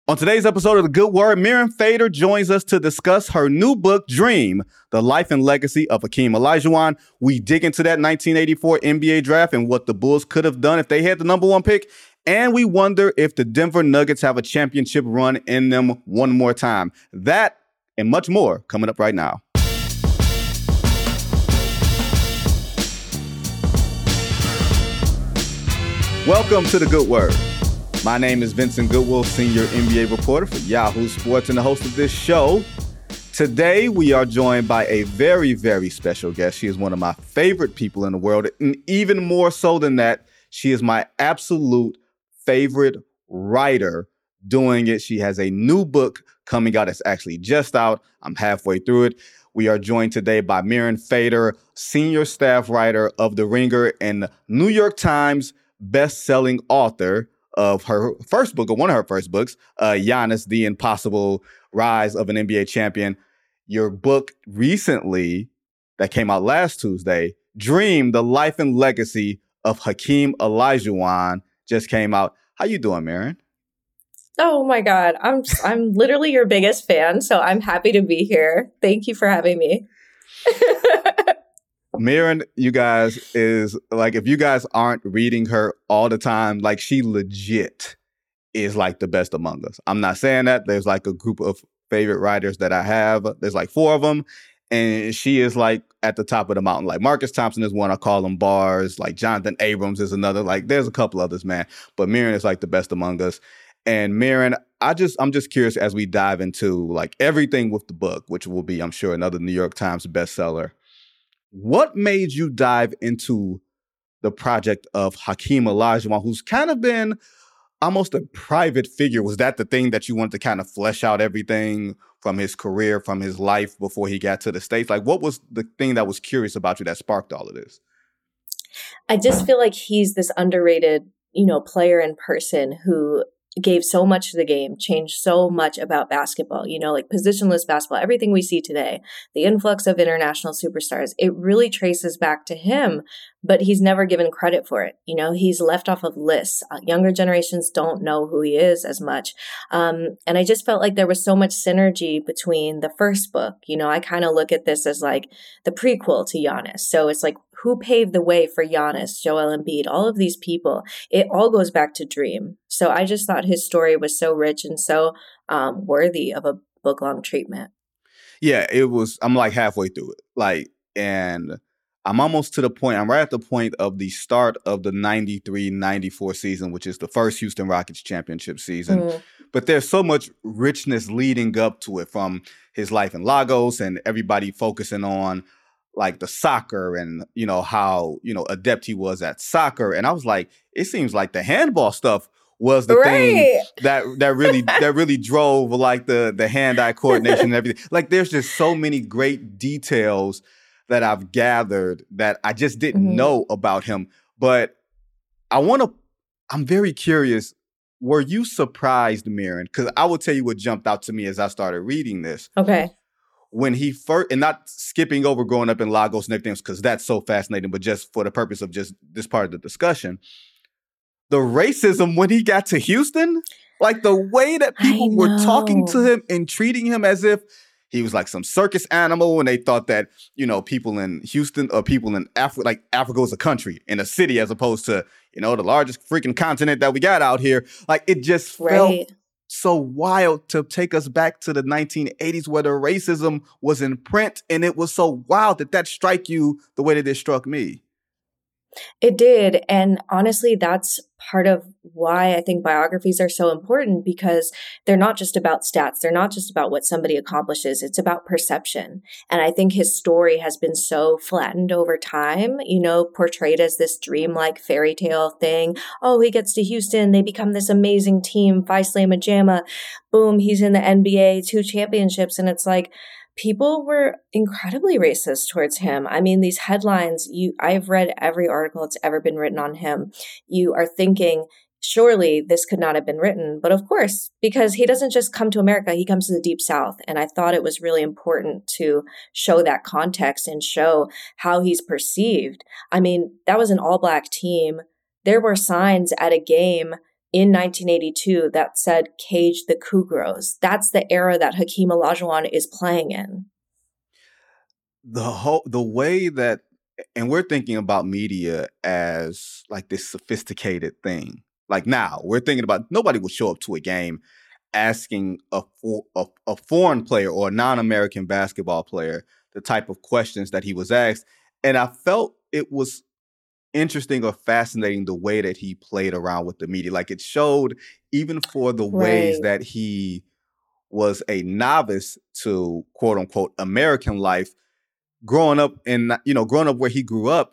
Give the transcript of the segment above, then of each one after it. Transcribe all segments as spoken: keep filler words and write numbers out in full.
On today's episode of The Good Word, Miriam Fader joins us to discuss her new book, Dream, The Life and Legacy of Hakeem Olajuwon. We dig into that nineteen eighty-four N B A draft and what the Bulls could have done if they had the number one pick. And we wonder if the Denver Nuggets have a championship run in them one more time. That and much more coming up right now. Welcome to The Good Word. My name is Vincent Goodwill, senior N B A reporter for Yahoo Sports and the host of this show. Today, we are joined by a very, very special guest. She is one of my favorite people in the world, and even more so than that, she is my absolute favorite writer doing it. She has a new book coming out that's actually just out. I'm halfway through it. We are joined today by Miriam Fader, senior staff writer of The Ringer and New York Times best-selling author of her first book, or one of her first books, uh, Giannis, The Impossible Rise of an N B A Champion. Your book recently, that came out last Tuesday, Dream, The Life and Legacy of Hakeem Olajuwon, just came out. How you doing, Miriam? Oh my God, I'm I'm literally your biggest fan, so I'm happy to be here. Thank you for having me. Miriam, you guys, is like, if you guys aren't reading her all the time, like, she legit is like the best among us. I'm not saying that. There's like a group of favorite writers that I have. There's like four of them. And she is like at the top of the mountain. Like Marcus Thompson is one, I call him bars. Like Jonathan Abrams is another. Like there's a couple others, man. But Miriam is like the best among us. And Miriam, I just, I'm just curious as we dive into like everything with the book, which will be, I'm sure, another New York Times bestseller. What made you dive into the project of Hakeem Olajuwon, who's kind of been almost a private figure? Was that the thing that you wanted to kind of flesh out everything from his career, from his life before he got to the States? Like, what was the thing that was curious about you that sparked all of this? I just feel like he's this underrated, you know, player and person who gave so much to the game, changed so much about basketball, you know, like positionless basketball, everything we see today, the influx of international superstars, it really traces back to him, but he's never given credit for it. You know, he's left off of lists. Uh, younger generations don't know who he is as much. Um, and I just felt like there was so much synergy between the first book. You know, I kind of look at this as like the prequel to Giannis. So it's like, who paved the way for Giannis, Joel Embiid, all of these people? It all goes back to Dream. So I just thought his story was so rich and so um, worthy of a book-long treatment. Yeah, it was. I'm like halfway through it. Like, and I'm almost to the point. I'm right at the point of the start of the ninety-three ninety-four season, which is the first Houston Rockets championship season. Mm. But there's so much richness leading up to it, from his life in Lagos and everybody focusing on like the soccer and, you know, how, you know, adept he was at soccer. And I was like, it seems like the handball stuff was the right. thing that that really that really drove like the the hand-eye coordination and everything. Like there's just so many great details that I've gathered that I just didn't mm-hmm. know about him. But I want to, I'm very curious, were you surprised, Miriam? Because I will tell you what jumped out to me as I started reading this. Okay. When he first, and not skipping over growing up in Lagos and everything, because that's so fascinating, but just for the purpose of just this part of the discussion, the racism when he got to Houston, like the way that people were talking to him and treating him as if he was like some circus animal, and they thought that, you know, people in Houston or people in Africa, like Africa was a country and a city as opposed to, you know, the largest freaking continent that we got out here. Like it just right. felt so wild to take us back to the nineteen eighties where the racism was in print, and it was so wild that that struck you the way that it struck me. It did. And honestly, that's part of why I think biographies are so important, because they're not just about stats. They're not just about what somebody accomplishes. It's about perception. And I think his story has been so flattened over time, you know, portrayed as this dreamlike fairy tale thing. Oh, he gets to Houston. They become this amazing team. Phi Slamma Jamma. Boom. He's in the N B A, two championships. And it's like, people were incredibly racist towards him. I mean, these headlines, you, I've read every article that's ever been written on him. You are thinking, surely this could not have been written. But of course, because he doesn't just come to America, he comes to the Deep South. And I thought it was really important to show that context and show how he's perceived. I mean, that was an all-black team. There were signs at a game in nineteen eighty-two that said, "Cage the Cougars." That's the era that Hakeem Olajuwon is playing in. The whole, the way that, and we're thinking about media as like this sophisticated thing. Like now, we're thinking about nobody would show up to a game asking a, for, a, a foreign player or a non-American basketball player the type of questions that he was asked. And I felt it was interesting or fascinating the way that he played around with the media. Like it showed, even for the ways Right. that he was a novice to quote unquote American life, growing up in, you know, growing up where he grew up,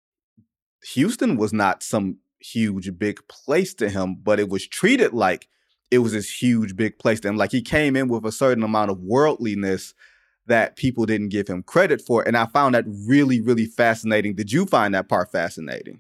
Houston was not some huge, big place to him, but it was treated like it was this huge, big place to him. Like he came in with a certain amount of worldliness that people didn't give him credit for. And I found that really, really fascinating. Did you find that part fascinating?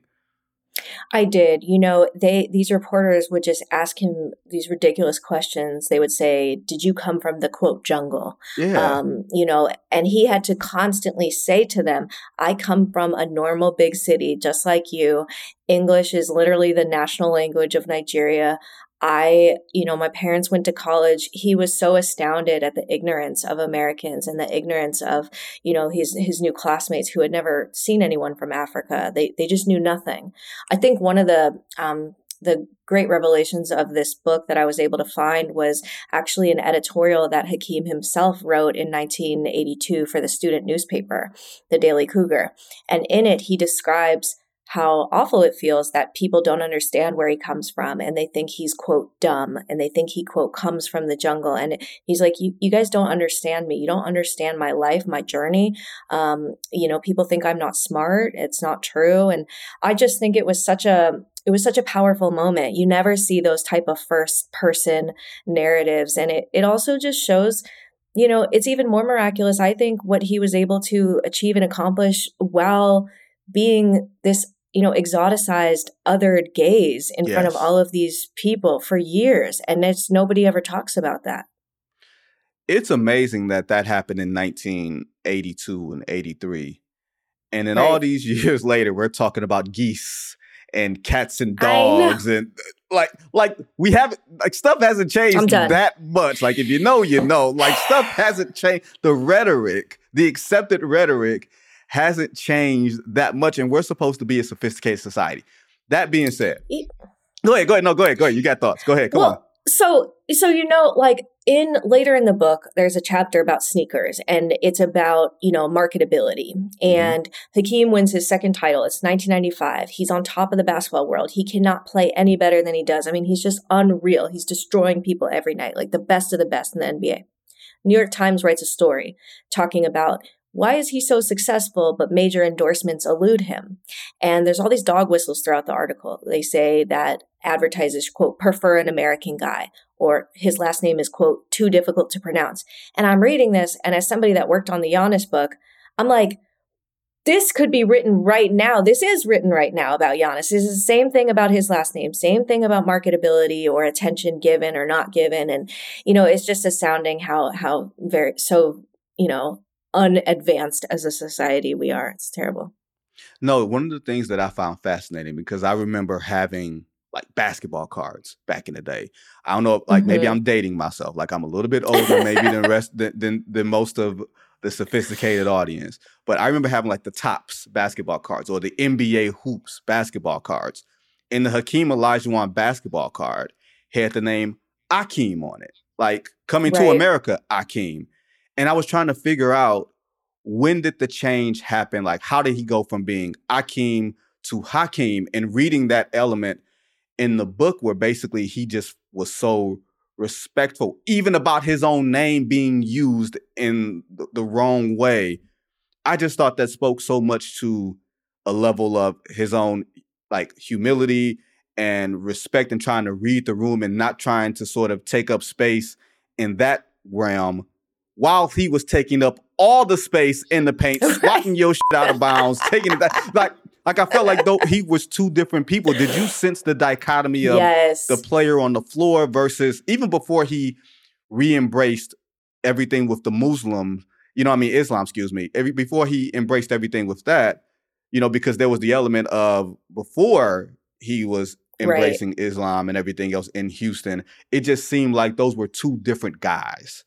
I did. You know, they these reporters would just ask him these ridiculous questions. They would say, "Did you come from the quote jungle?" Yeah. Um, you know, and he had to constantly say to them, "I come from a normal big city, just like you. English is literally the national language of Nigeria. I, you know, my parents went to college." He was so astounded at the ignorance of Americans and the ignorance of, you know, his his new classmates who had never seen anyone from Africa. They they just knew nothing. I think one of the um, the great revelations of this book that I was able to find was actually an editorial that Hakeem himself wrote in nineteen eighty-two for the student newspaper, the Daily Cougar, and in it he describes how awful it feels that people don't understand where he comes from and they think he's, quote, dumb, and they think he, quote, comes from the jungle. And he's like, you, you guys don't understand me. You don't understand my life, my journey. Um, you know, people think I'm not smart. It's not true. And I just think it was such a, it was such a powerful moment. You never see those type of first person narratives. And it, it also just shows, you know, it's even more miraculous, I think, what he was able to achieve and accomplish while being this, you know, exoticized, othered gaze in Yes. front of all of these people for years. And it's nobody ever talks about that. It's amazing that that happened in nineteen eighty-two and eighty-three. And then Right. all these years later, we're talking about geese and cats and I know. dogs. And like, like we haven't, like stuff hasn't changed I'm done. that much. Like if you know, you know, like stuff hasn't changed. The rhetoric, the accepted rhetoric hasn't changed that much, and we're supposed to be a sophisticated society. That being said, E- go ahead, go ahead, no, go ahead, go ahead. You got thoughts. Go ahead, come well, on. So, so, you know, like in later in the book, there's a chapter about sneakers and it's about, you know, marketability. And mm-hmm. Hakeem wins his second title. It's nineteen ninety-five. He's on top of the basketball world. He cannot play any better than he does. I mean, he's just unreal. He's destroying people every night, like the best of the best in the N B A. New York Times writes a story talking about why is he so successful, but major endorsements elude him? And there's all these dog whistles throughout the article. They say that advertisers, quote, prefer an American guy, or his last name is, quote, too difficult to pronounce. And I'm reading this, and as somebody that worked on the Giannis book, I'm like, this could be written right now. This is written right now about Giannis. This is the same thing about his last name, same thing about marketability or attention given or not given. And, you know, it's just astounding how, how very, so, you know, unadvanced as a society we are. It's terrible. No, one of the things that I found fascinating, because I remember having like basketball cards back in the day. I don't know, like mm-hmm. maybe I'm dating myself. Like I'm a little bit older maybe than rest than, than than most of the sophisticated audience. But I remember having like the Topps basketball cards or the N B A Hoops basketball cards. And the Hakeem Olajuwon basketball card had the name Akeem on it. Like coming right. to America, Akeem. And I was trying to figure out, when did the change happen? Like, how did he go from being Akeem to Hakeem? And reading that element in the book where basically he just was so respectful, even about his own name being used in the, the wrong way. I just thought that spoke so much to a level of his own, like, humility and respect and trying to read the room and not trying to sort of take up space in that realm, while he was taking up all the space in the paint, swatting your shit out of bounds, taking it that, like, like I felt like though he was two different people. Did you sense the dichotomy of yes. the player on the floor versus even before he re-embraced everything with the Muslim, you know what I mean, Islam, excuse me, every, before he embraced everything with that, you know, because there was the element of before he was embracing right. Islam and everything else in Houston. It just seemed like those were two different guys.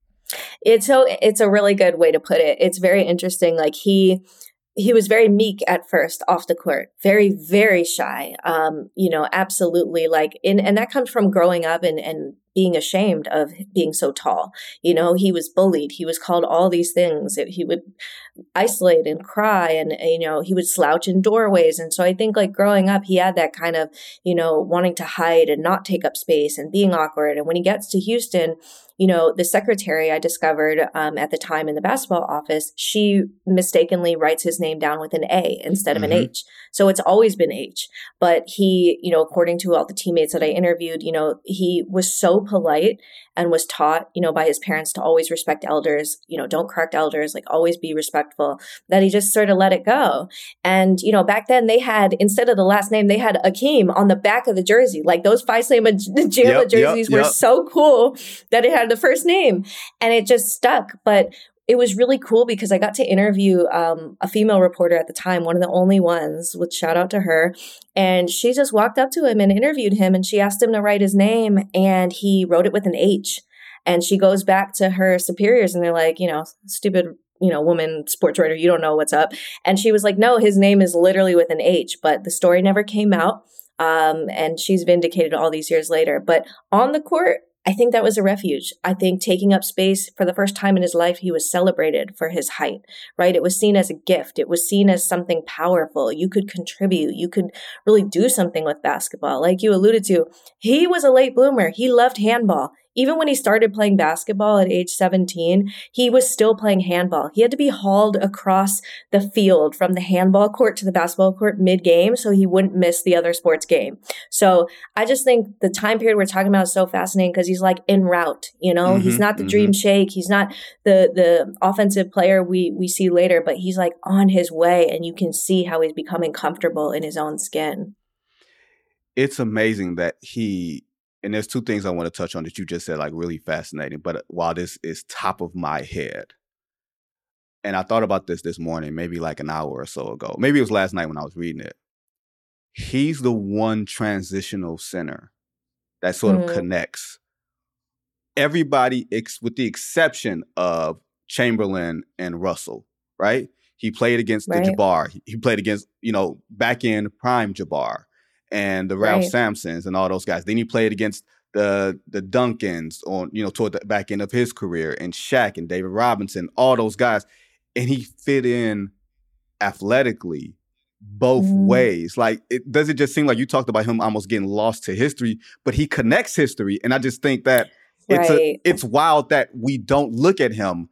It's so it's a really good way to put it. It's very interesting. Like he he was very meek at first off the court, very, very shy. Um, you know, absolutely like in and that comes from growing up and and being ashamed of being so tall. You know, he was bullied. He was called all these things. He would isolate and cry and, you know, he would slouch in doorways. And so I think like growing up, he had that kind of, you know, wanting to hide and not take up space and being awkward. And when he gets to Houston, you know, the secretary I discovered um, at the time in the basketball office, she mistakenly writes his name down with an A instead of mm-hmm. an H. So it's always been H. But he, you know, according to all the teammates that I interviewed, you know, he was so polite and was taught, you know, by his parents to always respect elders, you know, don't correct elders, like always be respectful, that he just sort of let it go. And, you know, back then they had, instead of the last name, they had Akeem on the back of the jersey. Like those Phi Slama Jamba yep, jerseys yep, were yep. so cool that it had the first name and it just stuck. But it was really cool because I got to interview um, a female reporter at the time, one of the only ones, which shout out to her. And she just walked up to him and interviewed him and she asked him to write his name and he wrote it with an H. And she goes back to her superiors and they're like, you know, stupid, you know, woman sports writer, you don't know what's up. And she was like, no, his name is literally with an H, but the story never came out. Um, and she's vindicated all these years later. But on the court, I think that was a refuge. I think taking up space for the first time in his life, he was celebrated for his height, right? It was seen as a gift. It was seen as something powerful. You could contribute. You could really do something with basketball. Like you alluded to, he was a late bloomer. He loved handball. Even when he started playing basketball at age seventeen, he was still playing handball. He had to be hauled across the field from the handball court to the basketball court mid-game so he wouldn't miss the other sports game. So I just think the time period we're talking about is so fascinating because he's like en route, you know? Mm-hmm, he's not the mm-hmm. dream shake. He's not the the offensive player we, we see later, but he's like on his way and you can see how he's becoming comfortable in his own skin. It's amazing that he... And there's two things I want to touch on that you just said, like really fascinating. But while this is top of my head, and I thought about this this morning, maybe like an hour or so ago. Maybe it was last night when I was reading it. He's the one transitional center that sort mm. of connects everybody ex- with the exception of Chamberlain and Russell, right? He played against right. the Jabbar. He played against, you know, back end prime Jabbar. And the Ralph right. Sampsons and all those guys. Then he played against the the Duncans on, you know, toward the back end of his career, and Shaq and David Robinson, all those guys. And he fit in athletically both mm. ways. Like, it does it just seem like you talked about him almost getting lost to history, but he connects history. And I just think that it's right. a, it's wild that we don't look at him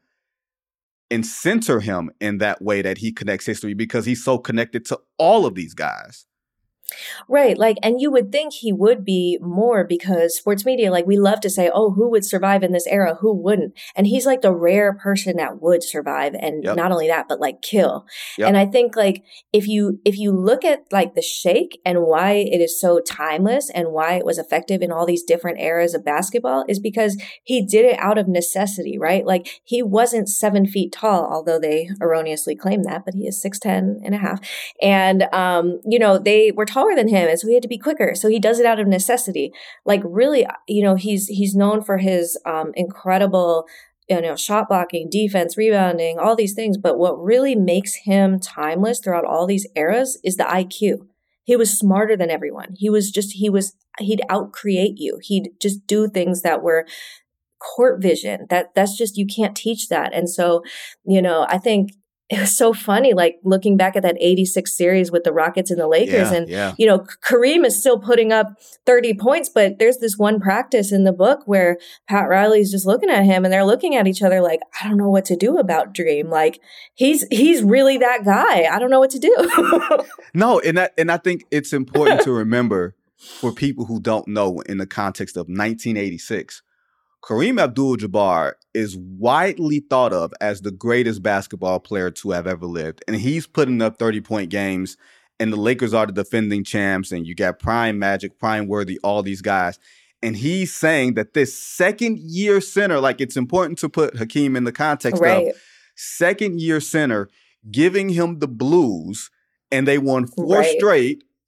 and center him in that way that he connects history because he's so connected to all of these guys. Right. Like, and you would think he would be more because sports media, like we love to say, oh, who would survive in this era? Who wouldn't? And he's like the rare person that would survive. And yep. not only that, but like kill. Yep. And I think like if you, if you look at like the shake and why it is so timeless and why it was effective in all these different eras of basketball is because he did it out of necessity, right? Like he wasn't seven feet tall, although they erroneously claim that, but he is six ten and a half. And, um, you know, they were taller than him, and so he had to be quicker. So he does it out of necessity. Like really, you know, he's he's known for his um, incredible, you know, shot blocking, defense, rebounding, all these things. But what really makes him timeless throughout all these eras is the I Q. He was smarter than everyone. He was just he was he'd outcreate you. He'd just do things that were court vision. That that's just you can't teach that. And so, you know, I think. It was so funny, like looking back at that eighty-six series with the Rockets and the Lakers. Yeah, and, yeah. you know, Kareem is still putting up thirty points, but there's this one practice in the book where Pat Riley's just looking at him and they're looking at each other like, I don't know what to do about Dream. Like he's, he's really that guy. I don't know what to do. No. And that, and I think it's important to remember for people who don't know in the context of nineteen eighty-six, Kareem Abdul-Jabbar is widely thought of as the greatest basketball player to have ever lived. And he's putting up thirty-point games, and the Lakers are the defending champs, and you got Prime Magic, Prime Worthy, all these guys. And he's saying that this second-year center, like it's important to put Hakeem in the context right. of second-year center, giving him the blues, and they won four right. straight,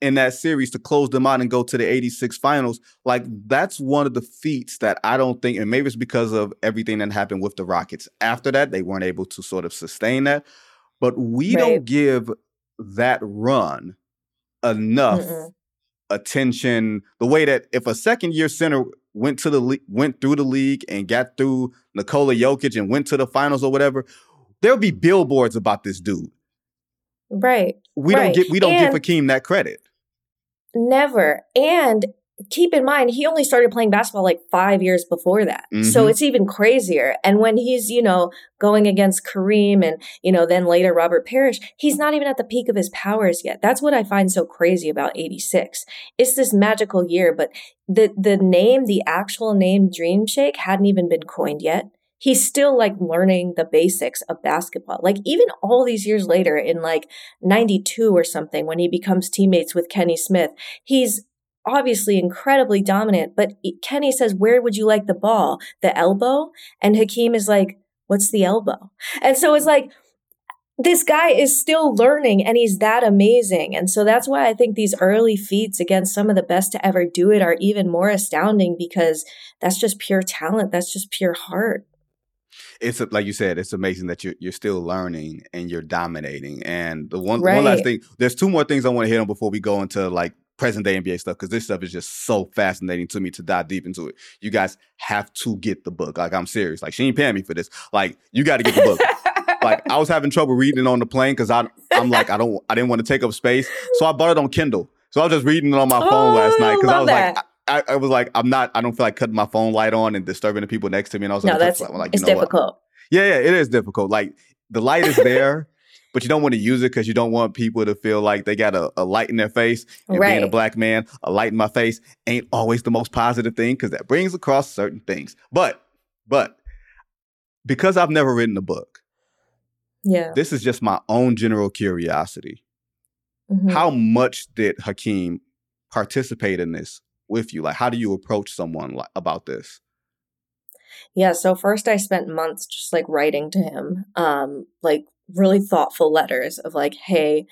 in that series to close them out and go to the eighty-six finals. Like, that's one of the feats that I don't think, and maybe it's because of everything that happened with the Rockets. After that, they weren't able to sort of sustain that. But we right. don't give that run enough Mm-mm. attention. The way that if a second-year center went to the le- went through the league and got through Nikola Jokic and went to the finals or whatever, there'll be billboards about this dude. Right. We right. don't get we don't and give Hakeem that credit. Never. And keep in mind, he only started playing basketball like five years before that. Mm-hmm. So it's even crazier. And when he's, you know, going against Kareem and, you know, then later Robert Parrish, he's not even at the peak of his powers yet. That's what I find so crazy about eighty-six. It's this magical year, but the the name, the actual name Dream Shake hadn't even been coined yet. He's still like learning the basics of basketball. Like even all these years later in like ninety-two or something, when he becomes teammates with Kenny Smith, he's obviously incredibly dominant. But Kenny says, where would you like the ball? The elbow? And Hakeem is like, what's the elbow? And so it's like, this guy is still learning and he's that amazing. And so that's why I think these early feats against some of the best to ever do it are even more astounding, because that's just pure talent. That's just pure heart. It's like you said, it's amazing that you're you're still learning and you're dominating. And the one right. one last thing, there's two more things I want to hit on before we go into like present day N B A stuff, because this stuff is just so fascinating to me to dive deep into it. You guys have to get the book. Like, I'm serious. Like, she ain't paying me for this. Like, you got to get the book. Like, I was having trouble reading it on the plane because I I'm like I don't I didn't want to take up space, so I bought it on Kindle. So I was just reading it on my phone oh, last night because I was that. like. I, I was like, I'm not, I don't feel like cutting my phone light on and disturbing the people next to me. And I was no, that's, like, like, it's difficult. What? Yeah, yeah, it is difficult. Like, the light is there, but you don't want to use it because you don't want people to feel like they got a, a light in their face. And right. being a black man, a light in my face ain't always the most positive thing, because that brings across certain things. But, but, because I've never written a book, yeah, this is just my own general curiosity. Mm-hmm. How much did Hakeem participate in this with you? Like, how do you approach someone like, about this? Yeah, so first I spent months just like writing to him, um, like really thoughtful letters of like, hey,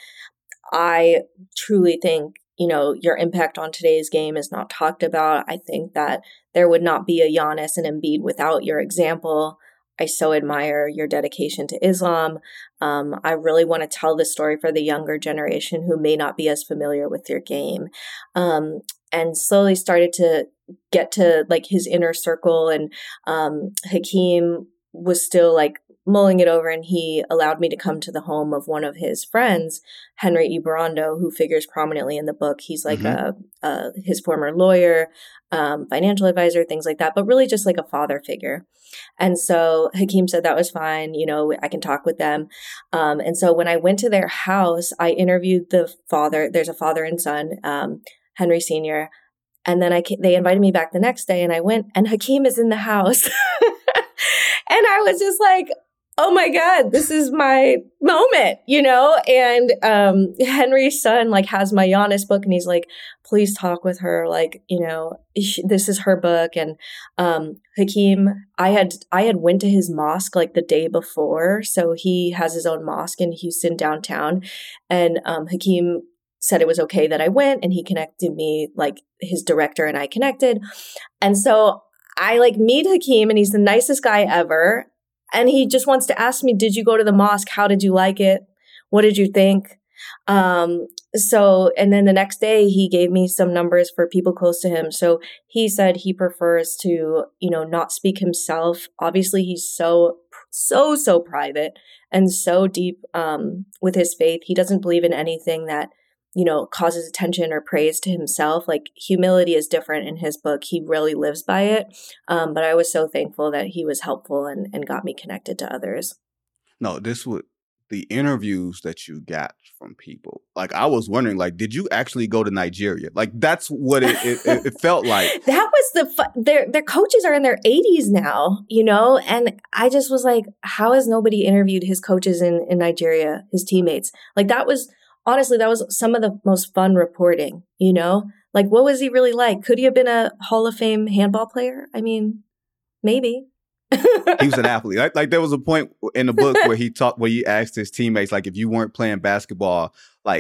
I truly think, you know, your impact on today's game is not talked about. I think that there would not be a Giannis and Embiid without your example. I so admire your dedication to Islam. Um, I really want to tell this story for the younger generation who may not be as familiar with your game. Um, and slowly started to get to like his inner circle, and um, Hakeem was still like mulling it over, and he allowed me to come to the home of one of his friends, Henry Ibarrondo, who figures prominently in the book. He's like mm-hmm. a, a his former lawyer, um, financial advisor, things like that, but really just like a father figure. And so Hakeem said that was fine. You know, I can talk with them. Um, and so when I went to their house, I interviewed the father. There's a father and son, um, Henry Senior And then I they invited me back the next day, and I went, and Hakeem is in the house. And I was just like, oh my God, this is my moment, you know? And um, Henry's son like has my Giannis book, and he's like, please talk with her. Like, you know, this is her book. And um, Hakeem, I had, I had went to his mosque like the day before. So he has his own mosque in Houston downtown. And um, Hakeem said it was okay that I went, and he connected me, like his director and I connected. And so I like meet Hakeem, and he's the nicest guy ever. And he just wants to ask me, did you go to the mosque? How did you like it? What did you think? Um, so, and then the next day he gave me some numbers for people close to him. So he said he prefers to, you know, not speak himself. Obviously he's so, so, so private and so deep, um, with his faith. He doesn't believe in anything that, you know, causes attention or praise to himself. Like, humility is different in his book. He really lives by it. Um, but I was so thankful that he was helpful and, and got me connected to others. No, this would, the interviews that you got from people, like, I was wondering, like, did you actually go to Nigeria? Like, that's what it, it, it felt like. That was the, fu- their, their coaches are in their eighties now, you know? And I just was like, how has nobody interviewed his coaches in, in Nigeria, his teammates? Like, that was, honestly, that was some of the most fun reporting, you know? Like, what was he really like? Could he have been a Hall of Fame handball player? I mean, maybe. He was an athlete. Like, like, there was a point in the book where he talked, where he asked his teammates, like, if you weren't playing basketball, like,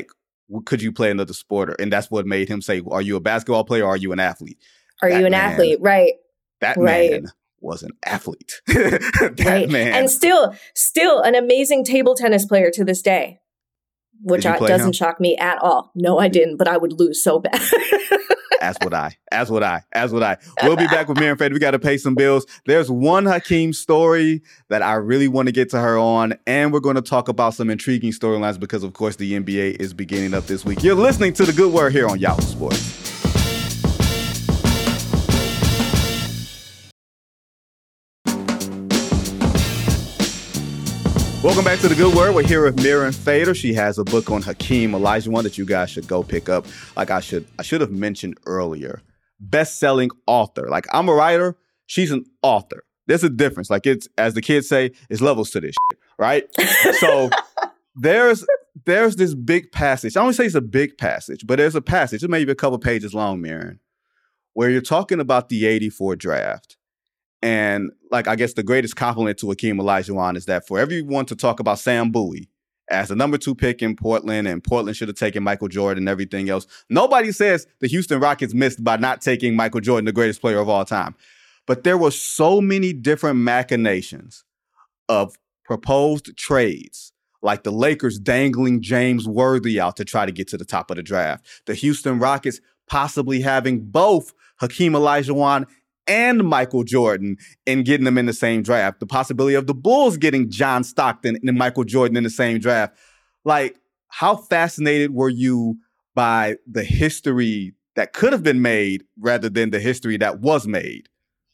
could you play another sport? And that's what made him say, are you a basketball player or are you an athlete? Are that you an man, athlete? Right. That right. man was an athlete. that right. man. And still, still an amazing table tennis player to this day, which I, doesn't him? shock me at all. No, I didn't, but I would lose so bad. As would I. As would I. As would I. We'll be back with Miriam Fader. We got to pay some bills. There's one Hakeem story that I really want to get to her on, and we're going to talk about some intriguing storylines because, of course, the N B A is beginning up this week. You're listening to The Good Word here on Yahoo Sports. Welcome back to The Good Word. We're here with Miriam Fader. She has a book on Hakeem Olajuwon that you guys should go pick up. Like I should, I should have mentioned earlier, best-selling author. Like I'm a writer, she's an author. There's a difference. Like it's, as the kids say, it's levels to this shit, right? So there's there's this big passage. I don't say it's a big passage, but there's a passage. It may be a couple pages long, Miriam, where you're talking about the eighty-four draft. And like, I guess the greatest compliment to Hakeem Olajuwon is that for everyone to talk about Sam Bowie as the number two pick in Portland, and Portland should have taken Michael Jordan and everything else, nobody says the Houston Rockets missed by not taking Michael Jordan, the greatest player of all time. But there were so many different machinations of proposed trades, like the Lakers dangling James Worthy out to try to get to the top of the draft, the Houston Rockets possibly having both Hakeem Olajuwon and Michael Jordan and getting them in the same draft. The possibility of the Bulls getting John Stockton and Michael Jordan in the same draft. Like, how fascinated were you by the history that could have been made rather than the history that was made?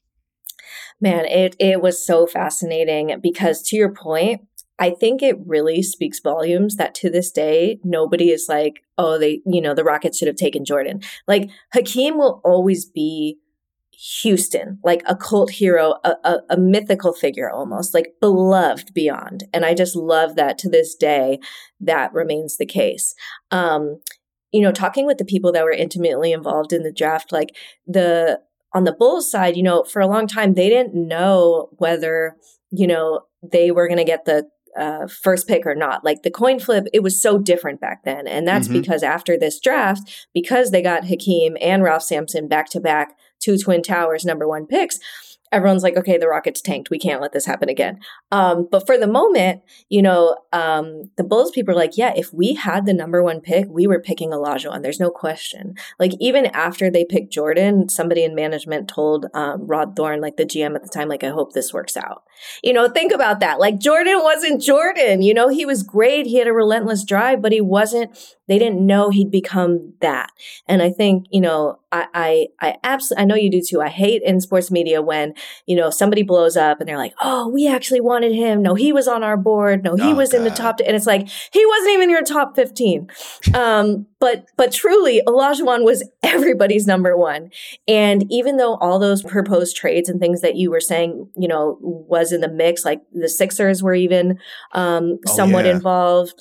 Man, it it was so fascinating because, to your point, I think it really speaks volumes that to this day, nobody is like, oh, they, you know, the Rockets should have taken Jordan. Like, Hakeem will always be Houston, like a cult hero, a, a, a mythical figure almost, like beloved beyond. And I just love that to this day, that remains the case. Um, you know, talking with the people that were intimately involved in the draft, like the, on the Bulls side, you know, for a long time, they didn't know whether, you know, they were going to get the uh, first pick or not. Like the coin flip, it was so different back then. And that's mm-hmm. because after this draft, because they got Hakeem and Ralph Sampson back to back, two Twin Towers number one picks, everyone's like, okay, the Rockets tanked. We can't let this happen again. Um, but for the moment, you know, um, the Bulls people are like, yeah, if we had the number one pick, we were picking Olajuwon. There's no question. Like even after they picked Jordan, somebody in management told um, Rod Thorne, like the G M at the time, like, I hope this works out. You know, think about that. Like Jordan wasn't Jordan. You know, he was great. He had a relentless drive, but he wasn't, they didn't know he'd become that. And I think, you know, I, I, I absolutely, I know you do too. I hate in sports media when, you know, somebody blows up and they're like, oh, we actually wanted him. No, he was on our board. No, he oh, was God. in the top. And it's like, he wasn't even in your top fifteen. Um, but, but truly, Olajuwon was everybody's number one. And even though all those proposed trades and things that you were saying, you know, was in the mix, like the Sixers were even um, oh, somewhat yeah. involved.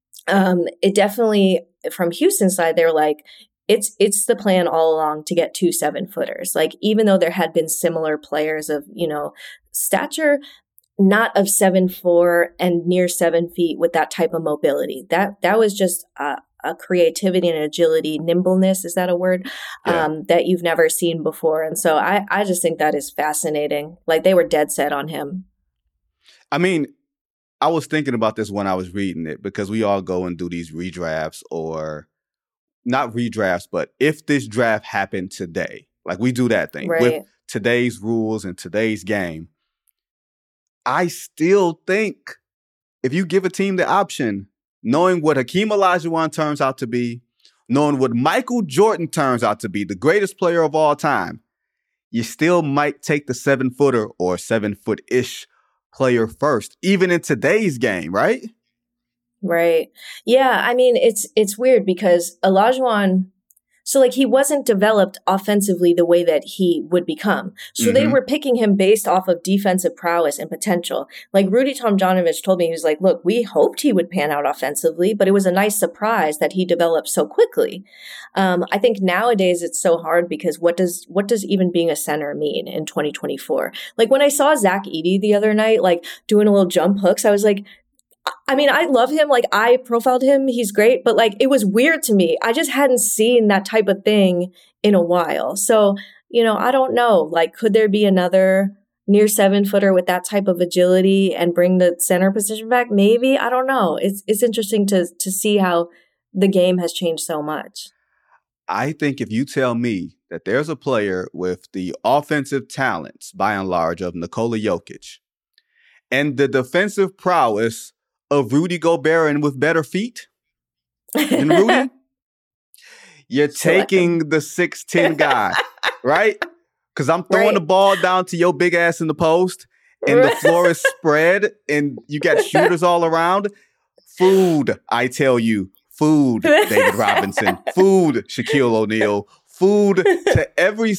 Um, it definitely, from Houston's side, they're like, it's it's the plan all along to get two seven footers. Like, even though there had been similar players of, you know, stature, not of seven four and near seven feet with that type of mobility. That that was just a, a creativity and agility, nimbleness, is that a word? Yeah. Um, that you've never seen before. And so I, I just think that is fascinating. Like, they were dead set on him. I mean, I was thinking about this when I was reading it, because we all go and do these redrafts, or not redrafts, but if this draft happened today, like we do that thing right. with today's rules and today's game. I still think if you give a team the option, knowing what Hakeem Olajuwon turns out to be, knowing what Michael Jordan turns out to be, the greatest player of all time, you still might take the seven footer or seven foot ish player first, even in today's game, right? Right. Yeah. I mean, it's it's weird because Olajuwon, so like he wasn't developed offensively the way that he would become. So mm-hmm. they were picking him based off of defensive prowess and potential. Like Rudy Tomjanovich told me, he was like, look, we hoped he would pan out offensively, but it was a nice surprise that he developed so quickly. Um, I think nowadays it's so hard because what does what does even being a center mean in twenty twenty-four? Like when I saw Zach Edey the other night, like doing a little jump hooks, I was like, I mean, I love him. Like, I profiled him. He's great. But, like, it was weird to me. I just hadn't seen that type of thing in a while. So, you know, I don't know. Like, could there be another near seven footer with that type of agility and bring the center position back? Maybe. I don't know. It's it's interesting to to see how the game has changed so much. I think if you tell me that there's a player with the offensive talents, by and large, of Nikola Jokic and the defensive prowess of Rudy Gobert and with better feet than Rudy, you're taking the six ten guy, right? Because I'm throwing right. the ball down to your big ass in the post and the floor is spread and you got shooters all around. Food, I tell you. Food, David Robinson. Food, Shaquille O'Neal. Food to every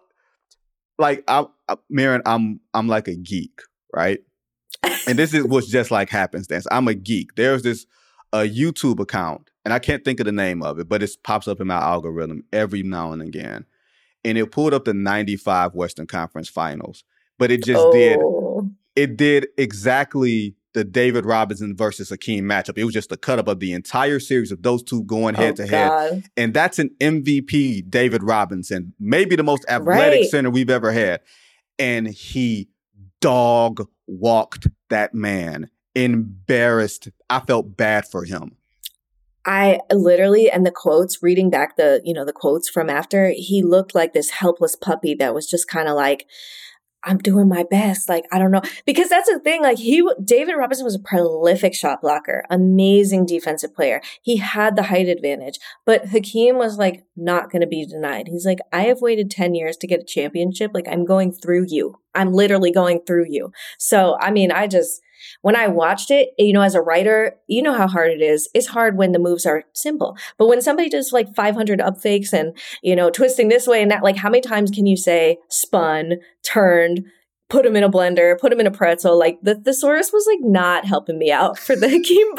like I, I Maren, I'm I'm like a geek, right? And this is what's just like happenstance. I'm a geek. There's this a YouTube account, and I can't think of the name of it, but it pops up in my algorithm every now and again. And it pulled up the ninety-five Western Conference Finals, but it just oh. did it did exactly the David Robinson versus Hakeem matchup. It was just a cut up of the entire series of those two going head to head. And that's an M V P David Robinson, maybe the most athletic right. center we've ever had. And he dog walked that man, embarrassed. I felt bad for him. I literally, and the quotes, reading back the, you know, the quotes from after, he looked like this helpless puppy that was just kind of like, I'm doing my best. Like, I don't know. Because that's the thing. Like, he, David Robinson was a prolific shot blocker, amazing defensive player. He had the height advantage. But Hakeem was, like, not going to be denied. He's like, I have waited ten years to get a championship. Like, I'm going through you. I'm literally going through you. So, I mean, I just, when I watched it, you know, as a writer, you know how hard it is. It's hard when the moves are simple. But when somebody does like five hundred up fakes and, you know, twisting this way and that, like, how many times can you say spun, turned, put him in a blender, put him in a pretzel? Like, the thesaurus was like not helping me out for the Hakeem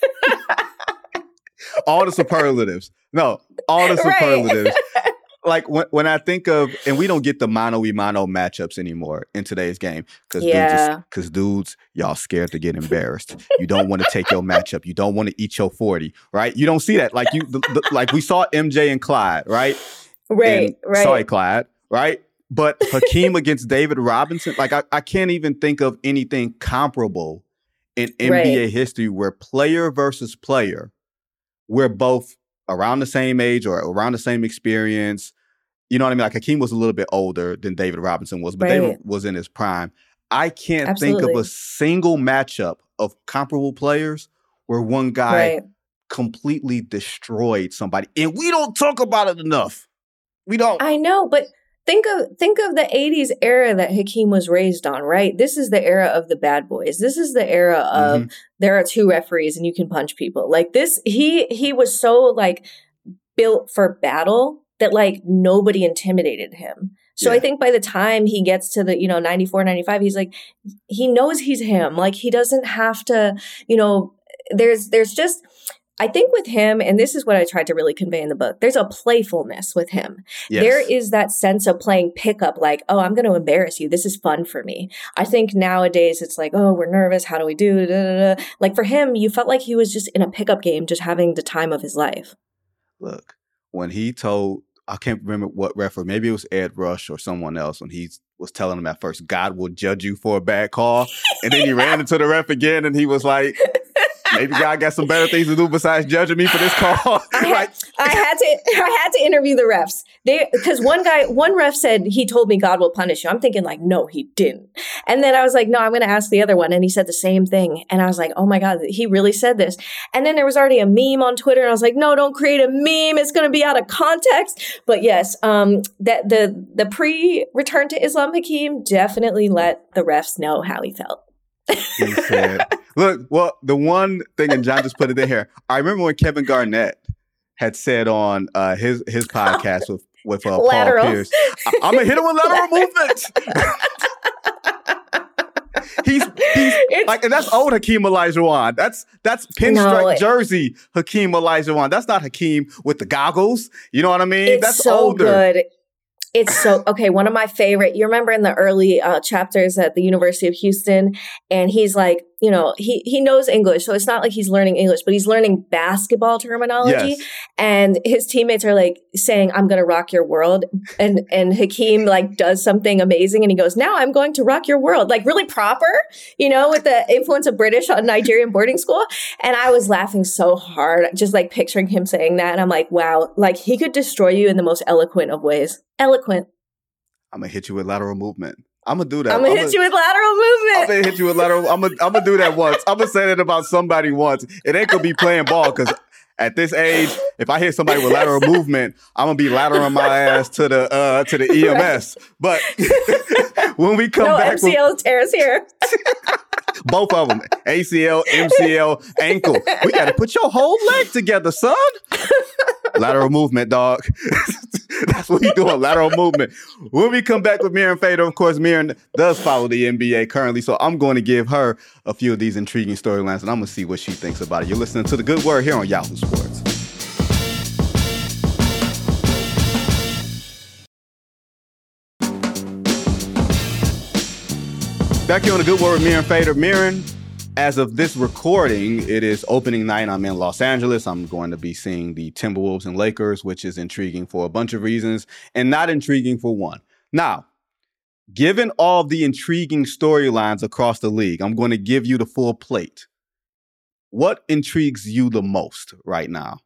book. All the superlatives. No, all the superlatives. Right. Like when when I think of, and we don't get the mano-a-mano matchups anymore in today's game because yeah. dudes, dudes, y'all scared to get embarrassed. You don't want to take your matchup. You don't want to eat your forty, right? You don't see that. Like you, the, the, like we saw M J and Clyde, right? Right, and, right. Sorry, Clyde, right? But Hakeem against David Robinson, like I, I can't even think of anything comparable in N B A right. history where player versus player, we're both around the same age or around the same experience. You know what I mean? Like Hakeem was a little bit older than David Robinson was, but right. David was in his prime. I can't Absolutely. think of a single matchup of comparable players where one guy right. completely destroyed somebody. And we don't talk about it enough. We don't. I know, but think of think of the eighties era that Hakeem was raised on, right? This is the era of the bad boys. This is the era of mm-hmm. there are two referees and you can punch people. Like this, he he was so like built for battle that like nobody intimidated him. So yeah. I think by the time he gets to the, you know, ninety-four, ninety-five, he's like, he knows he's him. Like he doesn't have to, you know, there's there's just, I think with him, and this is what I tried to really convey in the book, there's a playfulness with him. Yes. There is that sense of playing pickup, like, oh, I'm going to embarrass you. This is fun for me. I think nowadays it's like, oh, we're nervous. How do we do? Da, da, da. Like for him, you felt like he was just in a pickup game, just having the time of his life. Look, when he told, I can't remember what referee, maybe it was Ed Rush or someone else, when he was telling him at first, God will judge you for a bad call. And then he ran into the ref again and he was like, maybe God got some better things to do besides judging me for this call. I, had, like, I had to I had to interview the refs. They because one guy, one ref said he told me God will punish you. I'm thinking like, no, he didn't. And then I was like, no, I'm going to ask the other one. And he said the same thing. And I was like, oh my God, he really said this. And then there was already a meme on Twitter. And I was like, no, don't create a meme. It's going to be out of context. But yes, um, that the the pre-return to Islam Hakeem definitely let the refs know how he felt. He said, look, well, the one thing, and John just put it in here. I remember when Kevin Garnett had said on uh, his his podcast with with uh, Paul Pierce, "I'm gonna hit him with lateral movements." he's he's it's, like, and that's old Hakeem Olajuwon. That's that's pinstripe no, jersey Hakeem Olajuwon. That's not Hakeem with the goggles. You know what I mean? It's that's so older. Good. It's so, okay, one of my favorite, you remember in the early uh, chapters at the University of Houston, and he's like, you know, he, he knows English. So it's not like he's learning English, but he's learning basketball terminology. Yes. And his teammates are like saying, I'm going to rock your world. And, and Hakeem like does something amazing. And he goes, now I'm going to rock your world. Like really proper, you know, with the influence of British on Nigerian boarding school. And I was laughing so hard, just like picturing him saying that. And I'm like, wow, like he could destroy you in the most eloquent of ways. Eloquent. I'm going to hit you with lateral movement. I'm going to do that. I'm going to hit you with lateral movement. I'm going to hit you with lateral. I'm going I'm to do that once. I'm going to say that about somebody once. It ain't going to be playing ball because at this age, if I hit somebody with lateral movement, I'm going to be lateraling my ass to the uh, to the E M S. But when we come no, back. M C L tears here. Both of them. A C L, M C L, ankle. We got to put your whole leg together, son. Lateral movement, dog. That's what he's doing, lateral movement. When we come back with Mirin Fader, of course, Mirin does follow the N B A currently, so I'm going to give her a few of these intriguing storylines, and I'm going to see what she thinks about it. You're listening to The Good Word here on Yahoo Sports. Back here on The Good Word with Mirin Fader. Mirin, as of this recording, it is opening night. I'm in Los Angeles. I'm going to be seeing the Timberwolves and Lakers, which is intriguing for a bunch of reasons and not intriguing for one. Now, given all the intriguing storylines across the league, I'm going to give you the full plate. What intrigues you the most right now?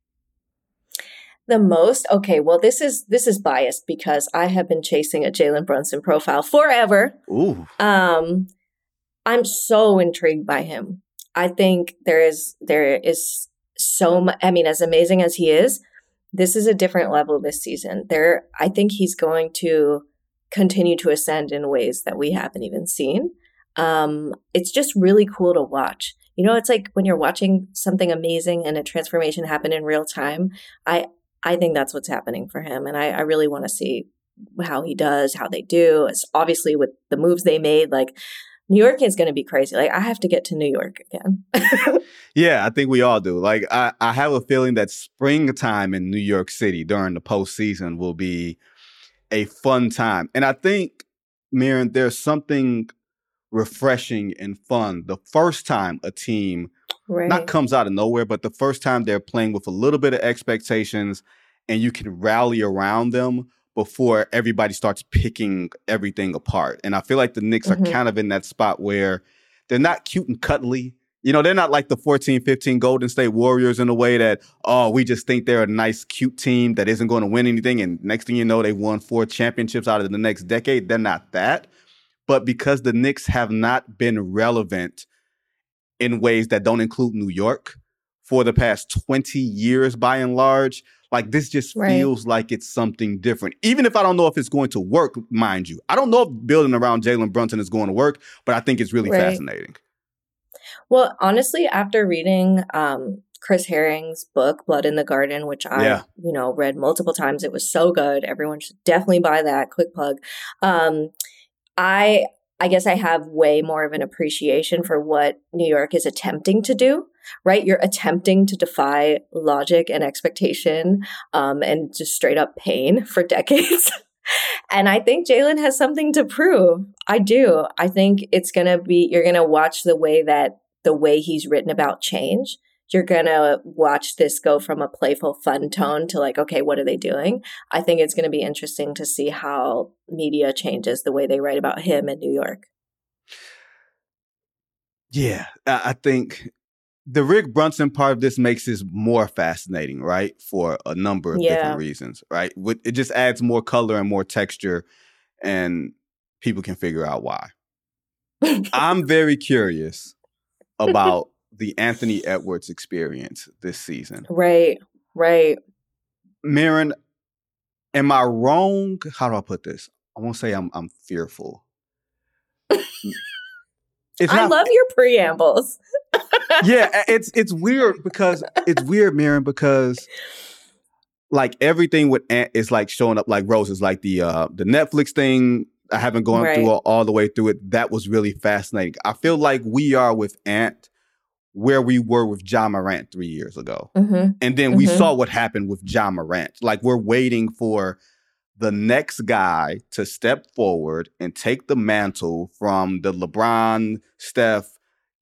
The most? Okay, well, this is this is biased because I have been chasing a Jalen Brunson profile forever. Ooh. Um, I'm so intrigued by him. I think there is there is so much. I mean, as amazing as he is, this is a different level this season. There, I think he's going to continue to ascend in ways that we haven't even seen. Um, it's just really cool to watch. You know, it's like when you're watching something amazing and a transformation happen in real time. I I think that's what's happening for him, and I, I really want to see how he does, how they do. It's obviously with the moves they made, like. New York is going to be crazy. Like, I have to get to New York again. Yeah, I think we all do. Like, I, I have a feeling that springtime in New York City during the postseason will be a fun time. And I think, Mirin, there's something refreshing and fun. The first time a team right. not comes out of nowhere, but the first time they're playing with a little bit of expectations and you can rally around them before everybody starts picking everything apart. And I feel like the Knicks mm-hmm. are kind of in that spot where they're not cute and cuddly. You know, they're not like the fourteen fifteen Golden State Warriors in a way that, oh, we just think they're a nice, cute team that isn't going to win anything. And next thing you know, they won four championships out of the next decade. They're not that. But because the Knicks have not been relevant in ways that don't include New York for the past twenty years by and large, like, this just right. feels like it's something different. Even if I don't know if it's going to work, mind you. I don't know if building around Jalen Brunson is going to work, but I think it's really right. fascinating. Well, honestly, after reading um, Chris Herring's book, Blood in the Garden, which I, yeah. you know, read multiple times, it was so good. Everyone should definitely buy that. Quick plug. Um, I... I guess I have way more of an appreciation for what New York is attempting to do, right? You're attempting to defy logic and expectation um, and just straight up pain for decades. And I think Jalen has something to prove. I do. I think it's going to be, you're going to watch the way that the way he's written about change. You're going to watch this go from a playful, fun tone to like, okay, what are they doing? I think it's going to be interesting to see how media changes the way they write about him in New York. Yeah, I think the Rick Brunson part of this makes this more fascinating, right? For a number of yeah. different reasons, right? It just adds more color and more texture, and people can figure out why. I'm very curious about the Anthony Edwards experience this season. Right, right. Mirin, am I wrong? How do I put this? I won't say I'm I'm fearful. It's I not, love your preambles. Yeah, it's it's weird because it's weird, Mirin, because like everything with Ant is like showing up like roses, like the uh, the Netflix thing. I haven't gone right. through all, all the way through it. That was really fascinating. I feel like we are with Ant where we were with Ja Morant three years ago. Mm-hmm. And then mm-hmm. we saw what happened with Ja Morant. Like, we're waiting for the next guy to step forward and take the mantle from the LeBron, Steph,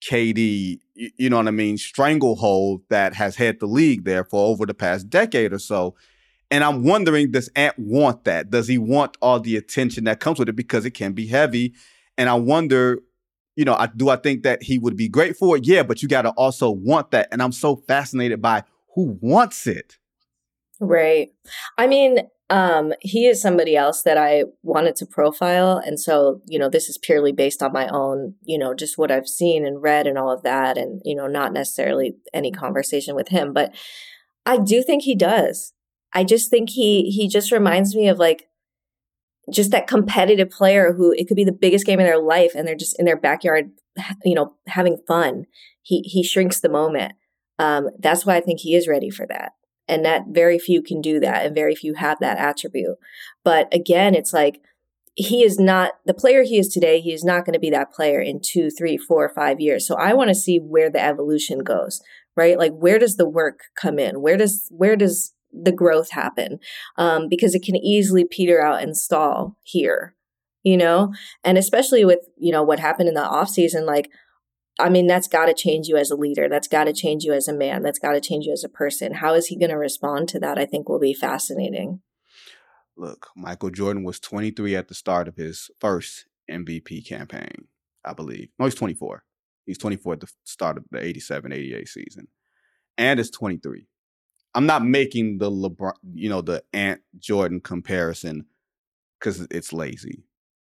K D, you, you know what I mean, stranglehold that has had the league there for over the past decade or so. And I'm wondering, does Ant want that? Does he want all the attention that comes with it? Because it can be heavy. And I wonder, you know, I, do I think that he would be great for it? Yeah, but you got to also want that. And I'm so fascinated by who wants it. Right. I mean, um, he is somebody else that I wanted to profile. And so, you know, this is purely based on my own, you know, just what I've seen and read and all of that. And, you know, not necessarily any conversation with him, but I do think he does. I just think he, he just reminds me of like, just that competitive player who it could be the biggest game of their life and they're just in their backyard, you know, having fun. He, he shrinks the moment. Um, that's why I think he is ready for that. And that very few can do that and very few have that attribute. But again, it's like, he is not the player he is today. He is not going to be that player in two, three, four, five years. So I want to see where the evolution goes, right? Like, where does the work come in? Where does, where does the growth happen? Um, because it can easily peter out and stall here, you know? And especially with, you know, what happened in the off season, like, I mean, that's got to change you as a leader. That's got to change you as a man. That's got to change you as a person. How is he going to respond to that? I think will be fascinating. Look, Michael Jordan was twenty-three at the start of his first M V P campaign, I believe. No, he's twenty-four. He's twenty-four at the start of the eighty-seven eighty-eight season. And it's twenty-three. I'm not making the LeBron, you know, the Ant Jordan comparison because it's lazy.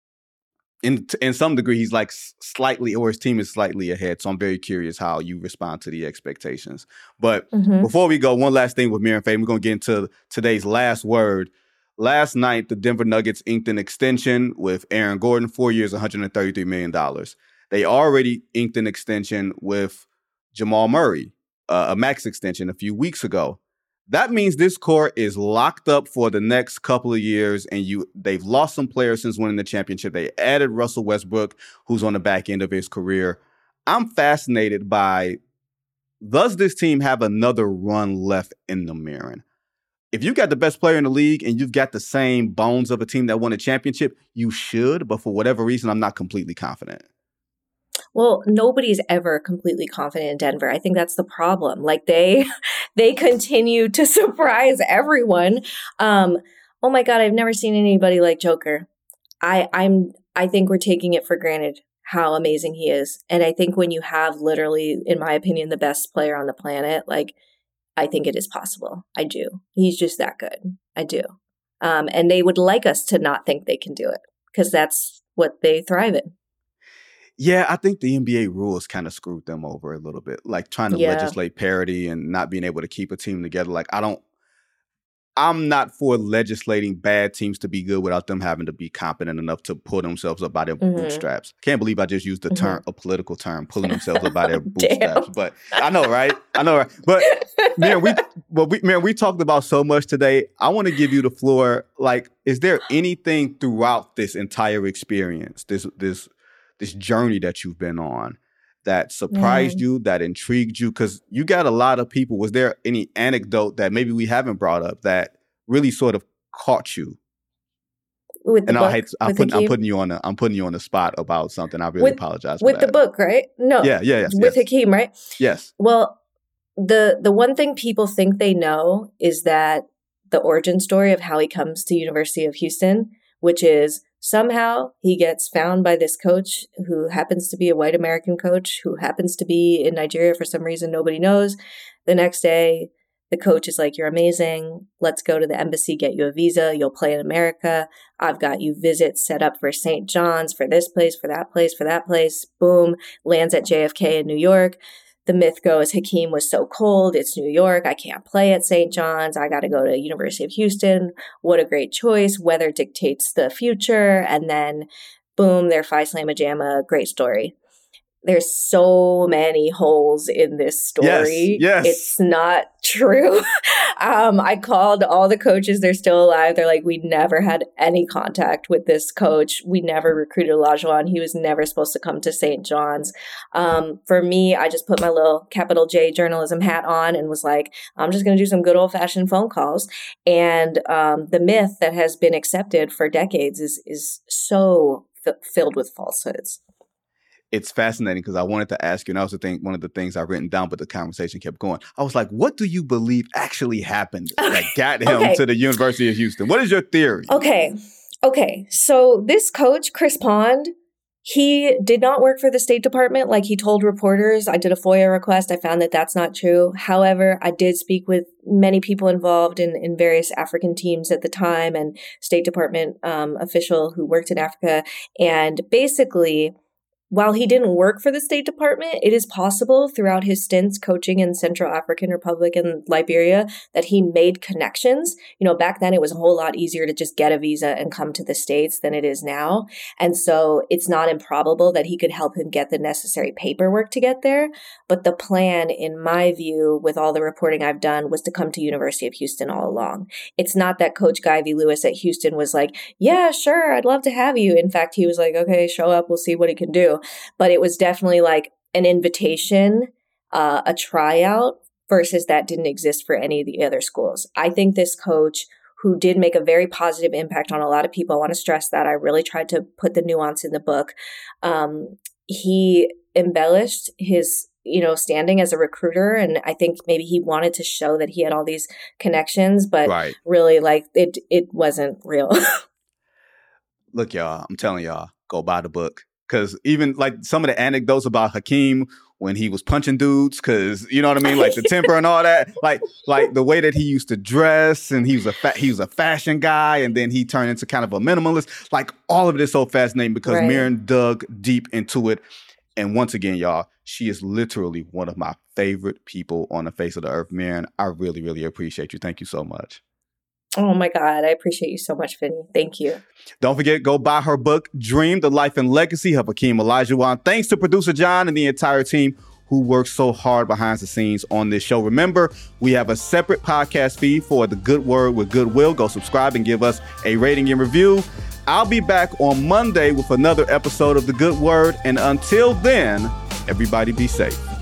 In in some degree, he's like slightly, or his team is slightly ahead. So I'm very curious how you respond to the expectations. But mm-hmm. before we go, one last thing with Mir and Faye, we're going to get into today's last word. Last night, the Denver Nuggets inked an extension with Aaron Gordon, four years, one hundred thirty-three million dollars. They already inked an extension with Jamal Murray, uh, a max extension a few weeks ago. That means this core is locked up for the next couple of years, and you they've lost some players since winning the championship. They added Russell Westbrook, who's on the back end of his career. I'm fascinated by, does this team have another run left in the Mirren? If you got the best player in the league and you've got the same bones of a team that won a championship, you should. But for whatever reason, I'm not completely confident. Well, nobody's ever completely confident in Denver. I think that's the problem. Like they, they continue to surprise everyone. Um, oh my God, I've never seen anybody like Joker. I, I'm, I think we're taking it for granted how amazing he is. And I think when you have literally, in my opinion, the best player on the planet, like, I think it is possible. I do. He's just that good. I do. Um, and they would like us to not think they can do it because that's what they thrive in. Yeah, I think the N B A rules kind of screwed them over a little bit, like trying to yeah. legislate parity and not being able to keep a team together. Like, I don't, I'm not for legislating bad teams to be good without them having to be competent enough to pull themselves up by their mm-hmm. bootstraps. Can't believe I just used the term, mm-hmm. a political term, pulling themselves up by their bootstraps. But I know, right? I know, right? But man, we, but we, man, we talked about so much today. I want to give you the floor. Like, is there anything throughout this entire experience, this, this, this journey that you've been on, that surprised mm. you, that intrigued you? Because you got a lot of people. Was there any anecdote that maybe we haven't brought up that really sort of caught you? With the and book, I hate to, I'm, putting, I'm putting you on a, I'm putting you on the spot about something. I really with, apologize for with that. the book, right? No. Yeah, yeah, yes, with yes. Hakeem, right? Yes. Well, the the one thing people think they know is that the origin story of how he comes to University of Houston, which is somehow he gets found by this coach who happens to be a white American coach who happens to be in Nigeria for some reason nobody knows. The next day, the coach is like, "You're amazing. Let's go to the embassy, get you a visa. You'll play in America. I've got you visits set up for Saint John's, for this place, for that place, for that place." Boom, lands at J F K in New York. The myth goes, Hakeem was so cold. It's New York. I can't play at Saint John's. I got to go to University of Houston. What a great choice. Weather dictates the future. And then, boom, they're Phi Slamma Jamma. Great story. There's so many holes in this story. Yes, yes. It's not true. um, I called all the coaches. They're still alive. They're like, we never had any contact with this coach. We never recruited Olajuwon. He was never supposed to come to Saint John's. Um, for me, I just put my little capital J journalism hat on and was like, I'm just going to do some good old fashioned phone calls. And um, the myth that has been accepted for decades is, is so f- filled with falsehoods. it's fascinating because I wanted to ask you, and I also think one of the things I've written down, but the conversation kept going. I was like, what do you believe actually happened that got him okay. to the University of Houston? What is your theory? Okay. Okay. So this coach, Chris Pond, he did not work for the State Department like he told reporters. I did a FOIA request. I found that that's not true. However, I did speak with many people involved in, in various African teams at the time and State Department um, official who worked in Africa. And basically, while he didn't work for the State Department, it is possible throughout his stints coaching in Central African Republic and Liberia that he made connections. You know, back then it was a whole lot easier to just get a visa and come to the States than it is now. And so it's not improbable that he could help him get the necessary paperwork to get there. But the plan, in my view, with all the reporting I've done, was to come to University of Houston all along. It's not that Coach Guy V. Lewis at Houston was like, yeah, sure, I'd love to have you. In fact, he was like, okay, show up, we'll see what he can do. But it was definitely like an invitation, uh, a tryout, versus that didn't exist for any of the other schools. I think this coach, who did make a very positive impact on a lot of people, I want to stress that. I really tried to put the nuance in the book. Um, he embellished his, you know, standing as a recruiter. And I think maybe he wanted to show that he had all these connections, but right. really like it, it wasn't real. Look, y'all, I'm telling y'all, go buy the book. Because even like some of the anecdotes about Hakeem when he was punching dudes, because you know what I mean, like the temper and all that, like like the way that he used to dress, and he was a fa- he was a fashion guy, and then he turned into kind of a minimalist. Like all of it is so fascinating because right. Miriam dug deep into it. And once again, y'all, she is literally one of my favorite people on the face of the earth. Miriam, I really, really appreciate you. Thank you so much. Oh my God, I appreciate you so much, Vinny. Thank you. Don't forget, go buy her book, Dream, The Life and Legacy of Hakeem Olajuwon. Thanks to producer John and the entire team who works so hard behind the scenes on this show. Remember, we have a separate podcast feed for The Good Word with Goodwill. Go subscribe and give us a rating and review. I'll be back on Monday with another episode of The Good Word. And until then, everybody be safe.